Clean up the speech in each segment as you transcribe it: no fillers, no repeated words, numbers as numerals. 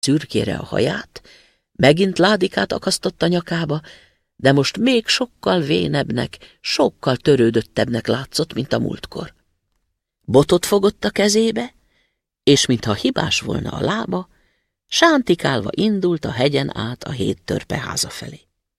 szürkére a haját, megint ládikát akasztott a nyakába, de most még sokkal vénebbnek, sokkal törődöttebbnek látszott, mint a múltkor. Botot fogott a kezébe, és mintha hibás volna a lába, sántikálva indult a hegyen át a 7 törpeháza felé.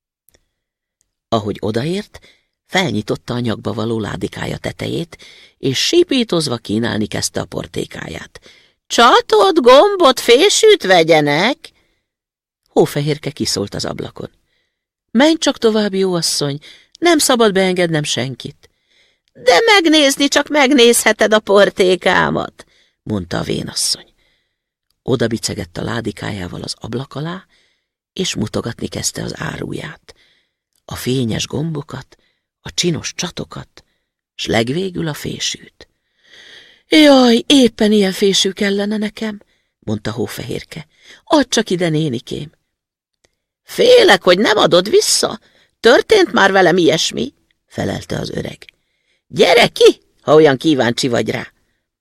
Ahogy odaért, felnyitotta a nyakba való ládikája tetejét, és sípítozva kínálni kezdte a portékáját. Csatot, gombot, fésűt vegyenek! Hófehérke kiszólt az ablakon. Menj csak tovább, jó asszony, nem szabad beengednem senkit. De megnézni csak megnézheted a portékámat, mondta a vénasszony. Oda bicegett a ládikájával az ablak alá, és mutogatni kezdte az áruját. A fényes gombokat, a csinos csatokat, s legvégül a fésűt. Jaj, éppen ilyen fésű kellene nekem, mondta Hófehérke. Add csak ide, nénikém. Félek, hogy nem adod vissza. Történt már velem ilyesmi, felelte az öreg. Gyere ki, ha olyan kíváncsi vagy rá.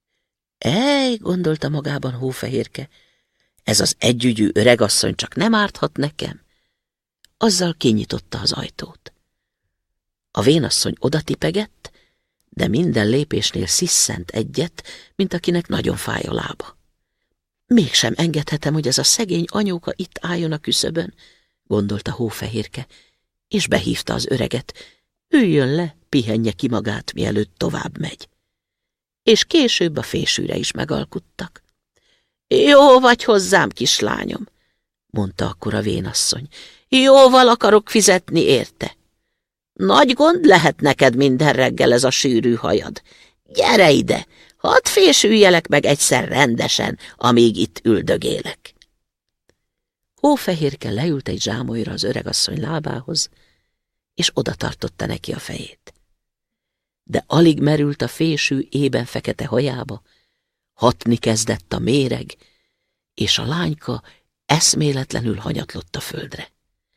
Ej, gondolta magában Hófehérke, ez az együgyű öregasszony csak nem árthat nekem. Azzal kinyitotta az ajtót. A vénasszony odatipegett, de minden lépésnél szisszent egyet, mint akinek nagyon fáj a lába. Mégsem engedhetem, hogy ez a szegény anyóka itt álljon a küszöbön, gondolta Hófehérke, és behívta az öreget, üljön le, pihenje ki magát, mielőtt tovább megy. És később a fésűre is megalkuttak. Jó vagy hozzám, kislányom, mondta akkor a vénasszony. Jóval akarok fizetni érte. Nagy gond lehet neked minden reggel ez a sűrű hajad. Gyere ide, hadd fésüljelek meg egyszer rendesen, amíg itt üldögélek. Hófehérke leült egy zsámolyra az öregasszony lábához, és oda tartotta neki a fejét. De alig merült a fésű ében fekete hajába, hatni kezdett a méreg, és a lányka eszméletlenül hanyatlott a földre.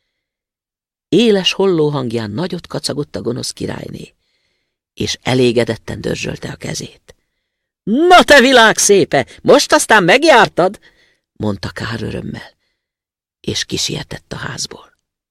Éles holló hangján nagyot kacagott a gonosz királyné, és elégedetten dörzsölte a kezét. Na te világ szépe, most aztán megjártad, mondta kár örömmel, és kisietett a házból.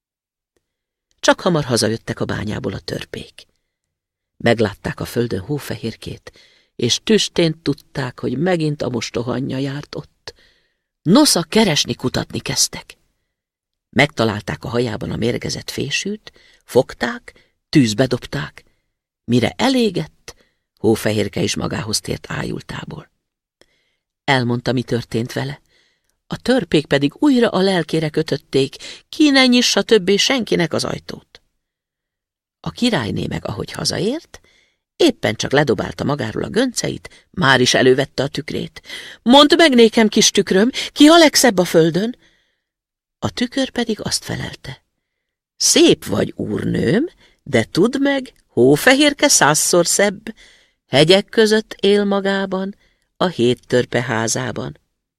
Csak hamar hazajöttek a bányából a törpék. Meglátták a földön Hófehérkét, és tüstént tudták, hogy megint a mostoha anyja járt ott. Nosza keresni, kutatni kezdtek. Megtalálták a hajában a mérgezett fésűt, fogták, tűzbe dobták. Mire elégett, Hófehérke is magához tért ájultából. Elmondta, mi történt vele. A törpék pedig újra a lelkére kötötték, ki ne nyissa többé senkinek az ajtót. A királyné meg, ahogy hazaért, éppen csak ledobálta magáról a gönceit, már is elővette a tükrét. Mondd meg nékem, kis tükröm, ki a legszebb a földön? A tükör pedig azt felelte. Szép vagy, úrnőm, de tudd meg, Hófehérke 100-szor szebb, hegyek között él magában, a 7 törpeházában.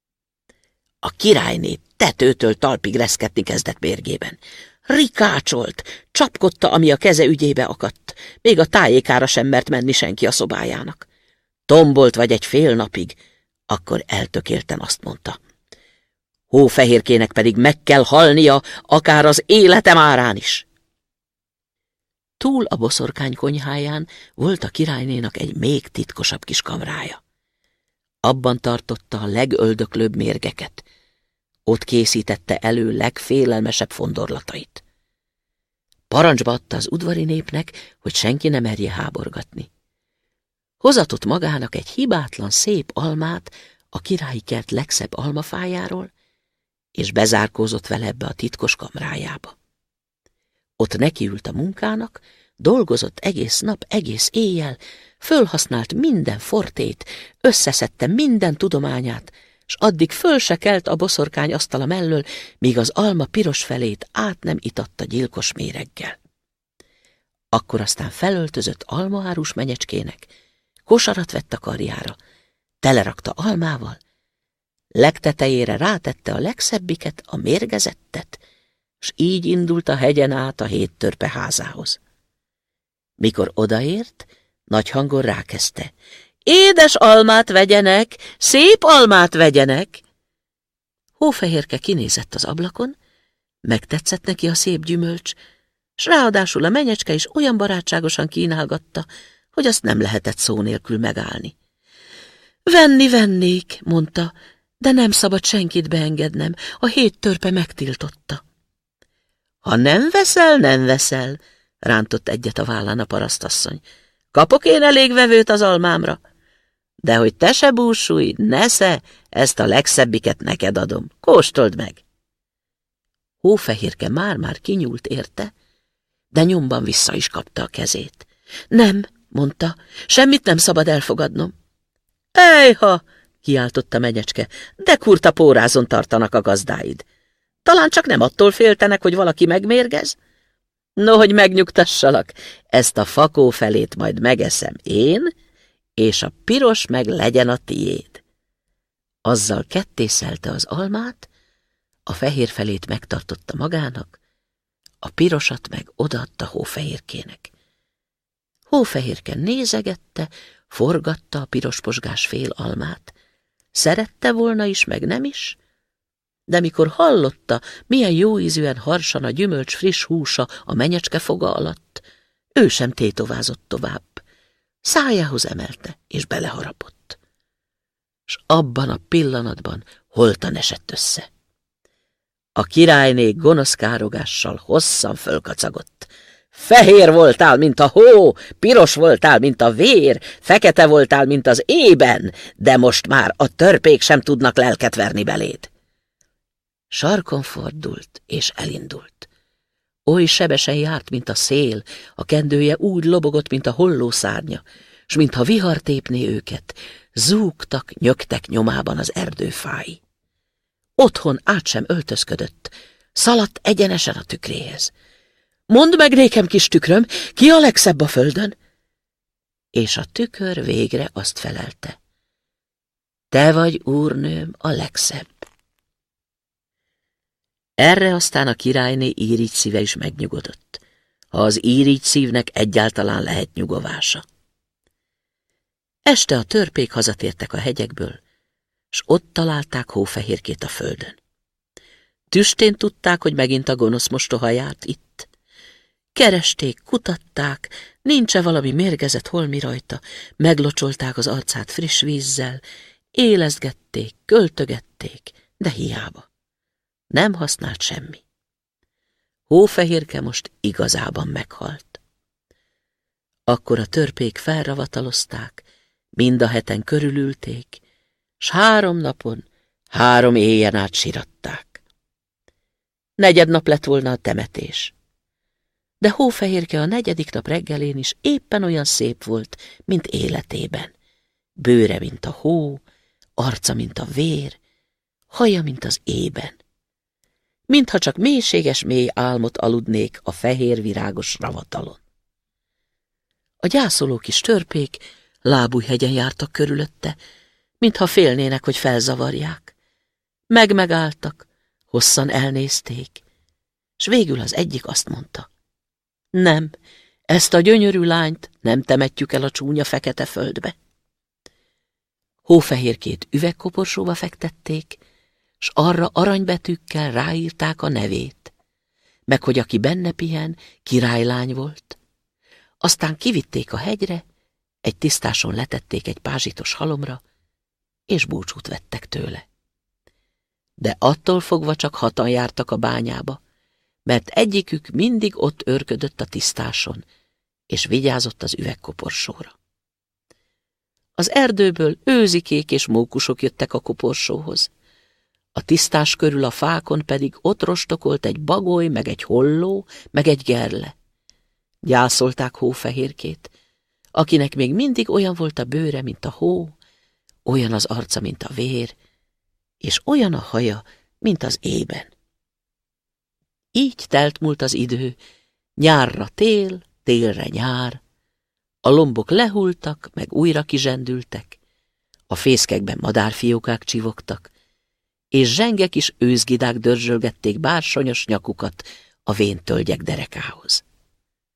A királyné tetőtől talpig reszketni kezdett mérgében. Rikácsolt, csapkodta, ami a keze ügyébe akadt, még a tájékára sem mert menni senki a szobájának. Tombolt vagy egy fél napig, akkor eltökélten azt mondta. Hófehérkének pedig meg kell halnia, akár az életem árán is. Túl a boszorkány konyháján volt a királynénak egy még titkosabb kis kamrája. Abban tartotta a legöldöklőbb mérgeket. Ott készítette elő legfélelmesebb fondorlatait. Parancsba adta az udvari népnek, hogy senki ne merje háborgatni. Hozatott magának egy hibátlan szép almát a királyi kert legszebb almafájáról, és bezárkózott vele ebbe a titkos kamrájába. Ott nekiült a munkának, dolgozott egész nap, egész éjjel, fölhasznált minden fortét, összeszedte minden tudományát, s addig föl se kelt a boszorkány asztala mellől, míg az alma piros felét át nem itatta gyilkos méreggel. Akkor aztán felöltözött almaárus menyecskének, kosarat vett a karjára, telerakta almával, legtetejére rátette a legszebbiket, a mérgezettet, s így indult a hegyen át a 7 törpeházához. Mikor odaért, nagy hangon rákezdte. Édes almát vegyenek, szép almát vegyenek! Hófehérke kinézett az ablakon, megtetszett neki a szép gyümölcs, s ráadásul a menyecske is olyan barátságosan kínálgatta, hogy azt nem lehetett szó nélkül megállni. Vennék, mondta, de nem szabad senkit beengednem, a 7 törpe megtiltotta. Ha nem veszel, rántott egyet a vállán a parasztasszony. Kapok én elég vevőt az almámra? De hogy te se búsulj, nesze, ezt a legszebbiket neked adom, kóstold meg. Hófehérke már-már kinyúlt érte, de nyomban vissza is kapta a kezét. Nem, mondta, semmit nem szabad elfogadnom. Ejha, kiáltotta menyecske, de kurta pórázon tartanak a gazdáid. Talán csak nem attól féltenek, hogy valaki megmérgez? No, hogy megnyugtassalak, ezt a fakó felét majd megeszem én, és a piros meg legyen a tiéd. Azzal kettészelte az almát, a fehér felét megtartotta magának, a pirosat meg odaadta Hófehérkének. Hófehérke nézegette, forgatta a pirosposgás fél almát. Szerette volna is, meg nem is, de mikor hallotta, milyen jóízűen harsan a gyümölcs friss húsa a menyecske foga alatt, ő sem tétovázott tovább. Szájához emelte, és beleharapott. S abban a pillanatban holtan esett össze. A királyné gonosz károgással hosszan fölkacagott. Fehér voltál, mint a hó, piros voltál, mint a vér, fekete voltál, mint az ében, de most már a törpék sem tudnak lelket verni beléd. Sarkon fordult, és elindult. Oly sebesen járt, mint a szél, a kendője úgy lobogott, mint a hollószárnya, s mintha vihar tépné őket, zúgtak, nyögtek nyomában az erdőfái. Otthon át sem öltözködött, szaladt egyenesen a tükréhez. Mondd meg nékem, kis tükröm, ki a legszebb a földön? És a tükör végre azt felelte. Te vagy, úrnőm, a legszebb. Erre aztán a királyné irigy szíve is megnyugodott, ha az irigy szívnek egyáltalán lehet nyugovása. Este a törpék hazatértek a hegyekből, s ott találták Hófehérkét a földön. Tüstén tudták, hogy megint a gonosz mostoha járt itt. Keresték, kutatták, nincs-e valami mérgezett holmi rajta, meglocsolták az arcát friss vízzel, élezgették, költögették, de hiába. Nem használt semmi. Hófehérke most igazában meghalt. Akkor a törpék felravatalozták, mind a 7 körülülték, s 3 napon, 3 éjjen át siratták. 4. nap lett volna a temetés. De Hófehérke a 4. nap reggelén is éppen olyan szép volt, mint életében. Bőre, mint a hó, arca, mint a vér, haja, mint az ében. Mintha csak mélységes mély álmot aludnék a fehér virágos ravatalon. A gyászoló kis törpék lábújhegyen jártak körülötte, mintha félnének, hogy felzavarják. Megálltak, hosszan elnézték, s végül az egyik azt mondta. Nem, ezt a gyönyörű lányt nem temetjük el a csúnya fekete földbe. Hófehérkét üvegkoporsóba fektették, s arra aranybetűkkel ráírták a nevét, meg hogy aki benne pihen, királylány volt. Aztán kivitték a hegyre, egy tisztáson letették egy pázsitos halomra, és búcsút vettek tőle. De attól fogva csak 6-an jártak a bányába, mert egyikük mindig ott őrködött a tisztáson, és vigyázott az üvegkoporsóra. Az erdőből őzikék és mókusok jöttek a koporsóhoz. A tisztás körül a fákon pedig ott rostokolt egy bagoly, meg egy holló, meg egy gerle. Gyászolták Hófehérkét, akinek még mindig olyan volt a bőre, mint a hó, olyan az arca, mint a vér, és olyan a haja, mint az ében. Így telt múlt az idő, nyárra tél, télre nyár, a lombok lehultak, meg újra kizsendültek, a fészkekben madárfiókák csivogtak, és zsenge kis őzgidák dörzsölgették bársonyos nyakukat a vén tölgyek derekához.